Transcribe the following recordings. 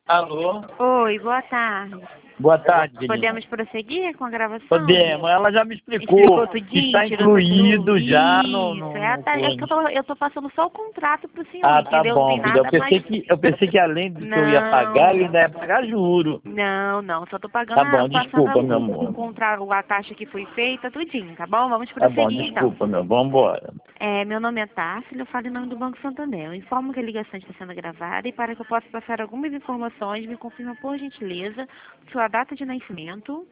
Alô? Oi, boa tarde. Boa tarde, Lilian. Podemos prosseguir com a gravação? Podemos. Ela já me explicou Explicou que tudinho, está tirou incluído tudo. já Isso, no é que eu tô passando só o contrato pro senhor, Ah, tá entendeu? Não tem bom, filha. nada mais... Eu pensei que além do que eu ia pagar, eu ainda ia pagar juro. Não, só tô pagando, Tá bom, passando desculpa, meu o amor. contrato, a taxa que foi feita, tudinho, tá bom? Vamos Tá bom, prosseguir então. desculpa, meu. Vamos embora. Meu nome é Társila, eu falo em nome do Banco Santander. Eu informo que a ligação está sendo gravada e para que eu possa passar algumas informações, me confirma por gentileza sua data de nascimento,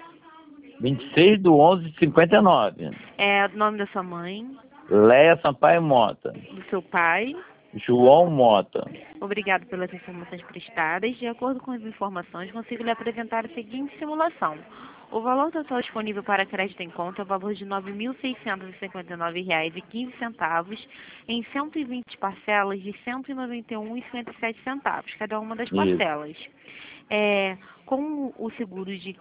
26/11/59. o nome da sua mãe, Leia Sampaio Mota. do seu pai. João Mota. Obrigado pelas informações prestadas. De acordo com as informações, consigo lhe apresentar a seguinte simulação. O valor total disponível para crédito em conta é o valor de R$ 9.659,15 em 120 parcelas de R$ 191,57, cada uma das parcelas. Com o seguro de R$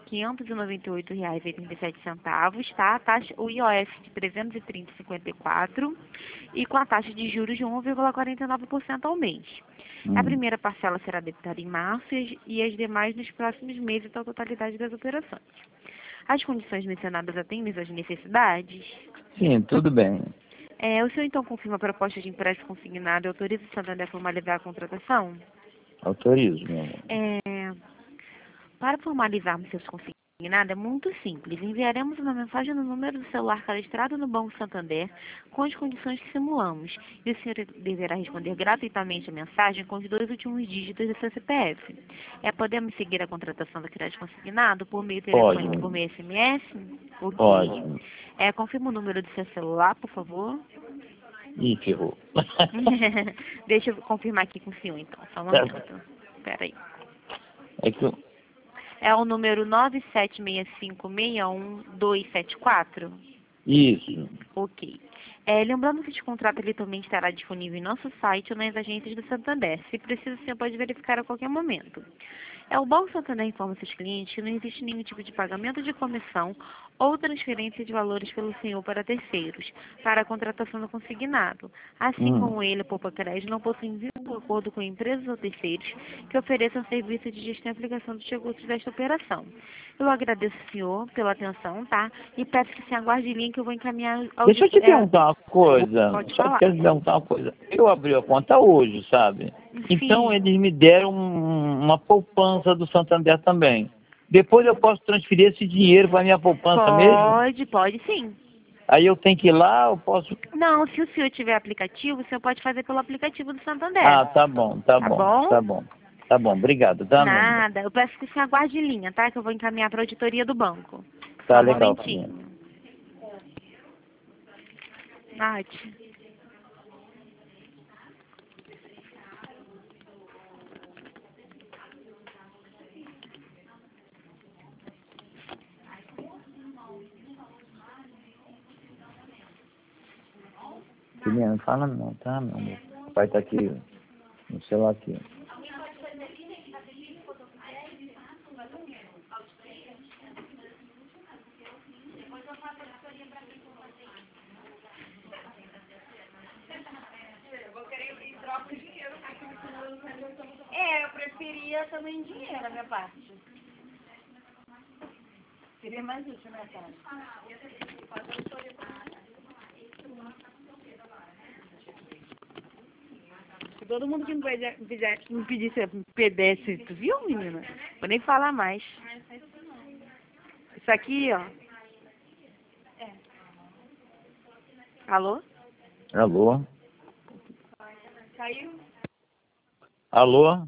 598,87, tá? A taxa, o IOF de 330,54 e com a taxa de juros de 1,49% ao mês. A primeira parcela será debitada em março e as demais nos próximos meses, da totalidade das operações. As condições mencionadas atendem às necessidades? Sim, tudo bem. O senhor então confirma a proposta de empréstimo consignado e autoriza o Santander a formalizar a contratação? Autorizo, meu amor. Para formalizarmos seus consignados é muito simples. Enviaremos uma mensagem no número do celular cadastrado no Banco Santander com as condições que simulamos. E o senhor deverá responder gratuitamente a mensagem com os 2 últimos dígitos do seu CPF. Podemos seguir a contratação do crédito consignado por meio telefônico e por meio SMS? Okay. Pode. Confirma o número do seu celular, por favor. Ih, ferrou. Deixa eu confirmar aqui com o senhor, então. Só um momento. Espera aí. É que É o número 9765611274? Isso. Ok. Lembrando que este contrato ele também estará disponível em nosso site ou nas agências do Santander. Se precisa, você pode verificar a qualquer momento. O Banco Santander informa seus clientes que não existe nenhum tipo de pagamento de comissão ou transferência de valores pelo senhor para terceiros, para a contratação do consignado. Assim como ele, a Poupa Crédito, não possui vínculo de acordo com empresas ou terceiros que ofereçam serviço de gestão e aplicação dos recursos desta operação. Eu agradeço, senhor, pela atenção, tá? E peço que se aguarde em linha que eu vou encaminhar ao... Deixa eu te perguntar uma coisa. Pode Só falar. quero te perguntar uma coisa. Eu abri a conta hoje, sabe? Então eles me deram uma poupança do Santander também. Depois eu posso transferir esse dinheiro para minha poupança mesmo? Pode sim. Aí eu tenho que ir lá, eu posso... Não, se o senhor tiver aplicativo, o senhor pode fazer pelo aplicativo do Santander. Ah, tá bom, tá bom, bom? tá bom. Tá bom, obrigado. Tá, Nada, eu peço que você aguarde em linha, tá? Que eu vou encaminhar para a auditoria do banco. Tá Só um legal, momentinho. Nath. Filhinha, não fala não, tá, meu amor? O pai tá aqui, no celular aqui. Eu preferia também dinheiro da minha parte. Seria mais útil, né, cara? Se todo mundo que me pedisse pedesse, tu viu, menina? Vou nem falar mais. Isso aqui, ó. Alô? Alô? Caiu? Alô?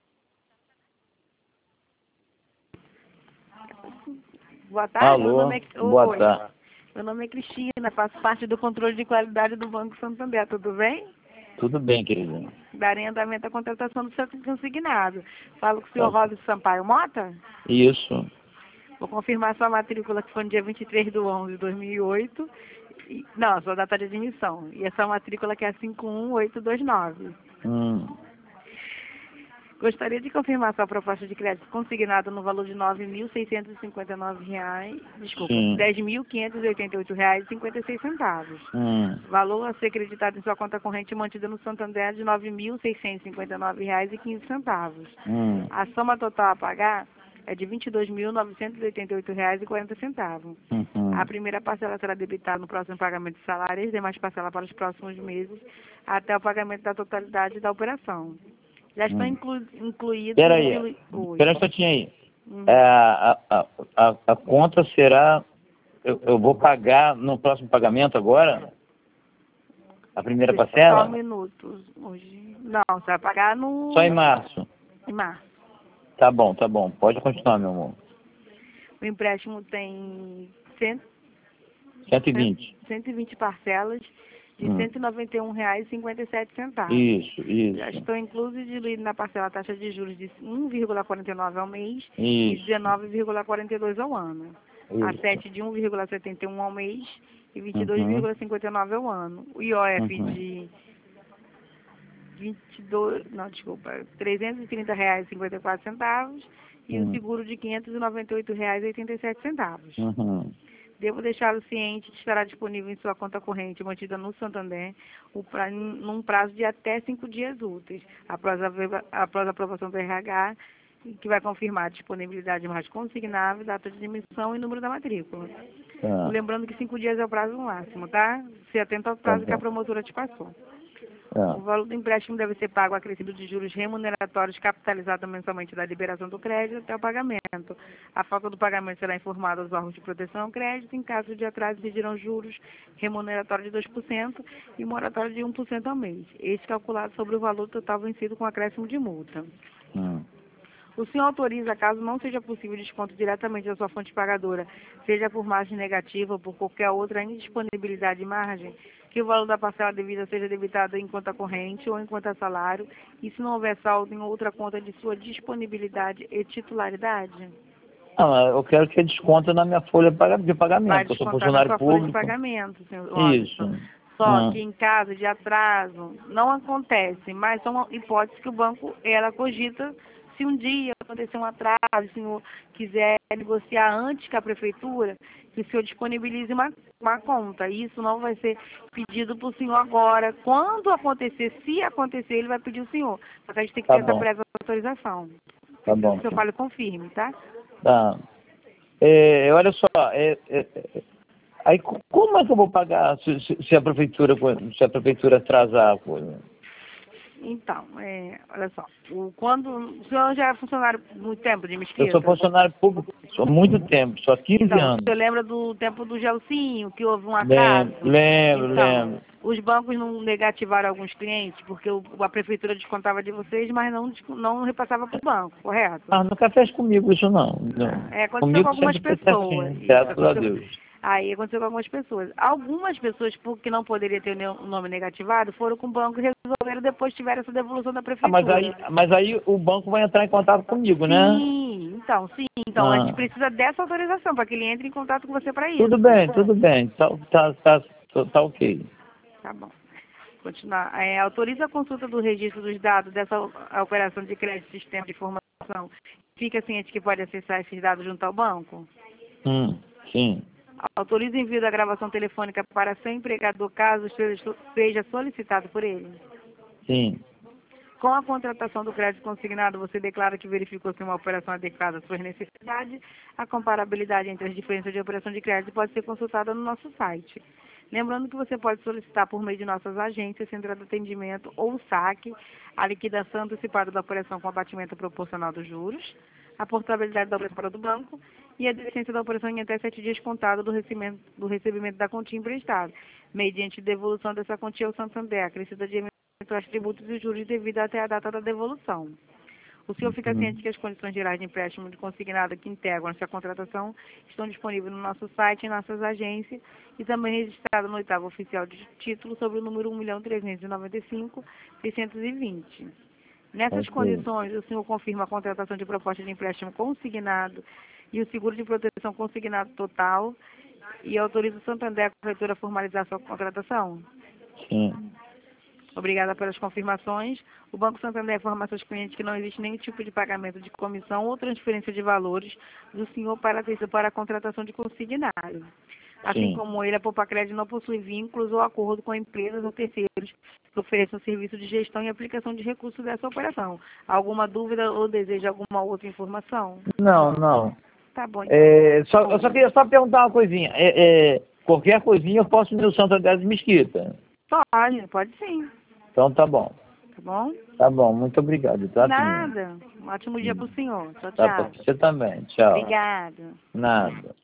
Boa tarde. Alô? Meu nome é... Boa Oi. tarde. Meu nome é Cristina, faço parte do controle de qualidade do Banco Santander, tudo bem? Tudo bem, queridinha. Darei andamento à contratação do seu consignado. Falo com o senhor Rosa Sampaio Mota? Isso. Vou confirmar sua matrícula, que foi no dia 23/11/2008. Não, sua data de admissão. E essa matrícula que é 51829. Gostaria de confirmar sua proposta de crédito consignada no valor de R$ 9.659, desculpa, Sim. R$ 10.588,56. Valor a ser acreditado em sua conta corrente mantida no Santander de R$ 9.659,15. A soma total a pagar é de R$ 22.988,40. A primeira parcela será debitada no próximo pagamento de salário e as demais parcelas para os próximos meses, até o pagamento da totalidade da operação. Já estão incluídos... Peraí, Oi. peraí só tinha aí. A conta será... Eu vou pagar no próximo pagamento agora? A primeira parcela? Só um minuto. Hoje... Não, você vai pagar no... Só em março. Em março. Tá bom. Pode continuar, meu amor. O empréstimo tem 120. 120 parcelas de R$ 191,57. Isso. Já estão inclusos e diluídos na parcela taxa de juros de 1,49 ao mês Isso. e 19,42 ao ano. A Isso. 7 de 1,71 ao mês e 22,59 ao ano. O IOF de R$ 330,54 e o seguro de R$ 598,87. Devo deixá-lo ciente que estará disponível em sua conta corrente mantida no Santander num prazo de até 5 dias úteis, após a aprovação do RH, que vai confirmar a disponibilidade de mais consignável, data de emissão e número da matrícula. Lembrando que 5 dias é o prazo máximo, tá? Se atenta ao prazo que a promotora te passou. O valor do empréstimo deve ser pago acrescido de juros remuneratórios capitalizados mensalmente da liberação do crédito até o pagamento. A falta do pagamento será informada aos órgãos de proteção ao crédito. Em caso de atraso, exigirão juros remuneratórios de 2% e moratório de 1% ao mês. Este calculado sobre o valor total vencido com acréscimo de multa. O senhor autoriza, caso não seja possível desconto diretamente da sua fonte pagadora, seja por margem negativa ou por qualquer outra indisponibilidade de margem, que o valor da parcela devida seja debitado em conta corrente ou em conta salário, e se não houver saldo em outra conta de sua disponibilidade e titularidade? Não, eu quero que desconta na minha folha de pagamento, Vai porque eu sou descontar na funcionário sua folha de público. pagamento, senhor Robson. Isso. Só que em caso de atraso, não acontece, mas são hipóteses que o banco, ela cogita. Se um dia acontecer um atraso, se o senhor quiser negociar antes com a prefeitura, que o senhor disponibilize uma conta. Isso não vai ser pedido para o senhor agora. Quando acontecer, se acontecer, ele vai pedir o senhor. Só que a gente tem que ter essa prévia autorização. Tá bom. O senhor fala e confirme, tá? Tá. Olha só, aí como é que eu vou pagar se a prefeitura atrasar a coisa? Então, olha só, o senhor já é funcionário muito tempo de Mesquita? Eu sou funcionário público há muito tempo, só 15 anos. O senhor lembra do tempo do Gelcinho, que houve um atraso? Lembro. Os bancos não negativaram alguns clientes, porque a prefeitura descontava de vocês, mas não repassava para o banco, correto? Nunca fez comigo isso não. Aconteceu Comigo com algumas sempre foi pessoas. certinho, graças a Deus. Aí aconteceu com algumas pessoas. Algumas pessoas, porque não poderia ter o nome negativado, foram com o banco e resolveram, depois tiveram essa devolução da prefeitura. Mas aí o banco vai entrar em contato comigo, né? Sim. Então a gente precisa dessa autorização, para que ele entre em contato com você para isso. Tudo bem. Tá ok. Tá bom. Continuar. Autoriza a consulta do registro dos dados dessa operação de crédito sistema de informação. Fica ciente que pode acessar esses dados junto ao banco? Sim. Autoriza o envio da gravação telefônica para seu empregador, caso seja solicitado por ele? Sim. Com a contratação do crédito consignado, você declara que verificou se uma operação adequada às suas necessidades. A comparabilidade entre as diferenças de operação de crédito pode ser consultada no nosso site. Lembrando que você pode solicitar por meio de nossas agências, central de atendimento ou saque, a liquidação antecipada da operação com abatimento proporcional dos juros, a portabilidade da operação para do banco e a deficiência da operação em até 7 dias contado do recebimento da quantia emprestada, mediante devolução dessa quantia ao Santander, acrescida de aos tributos e juros devido até a data da devolução. O senhor fica ciente que as condições gerais de empréstimo de consignado que integram essa contratação estão disponíveis no nosso site e em nossas agências e também registrado no 8º oficial de título sobre o número 1.395.620. Nessas condições, o senhor confirma a contratação de proposta de empréstimo consignado e o seguro de proteção consignado total e autoriza o Santander a corretora a formalizar sua contratação? Sim. Obrigada pelas confirmações. O Banco Santander informa a seus clientes que não existe nenhum tipo de pagamento de comissão ou transferência de valores do senhor para a contratação de consignado. Assim Sim. como ele, a Poupacred não possui vínculos ou acordo com empresas ou terceiros que ofereçam serviço de gestão e aplicação de recursos dessa operação. Alguma dúvida ou deseja alguma outra informação? Não. Tá bom, então. Eu só queria perguntar uma coisinha. Qualquer coisinha eu posso ir no Santander de Mesquita. Pode sim. Então tá bom. Tá bom? Tá bom, muito obrigado. Tá, Nada. Um ótimo dia pro senhor. Tchau, Tá tchau. bom, você também. Tchau. Obrigada. Nada.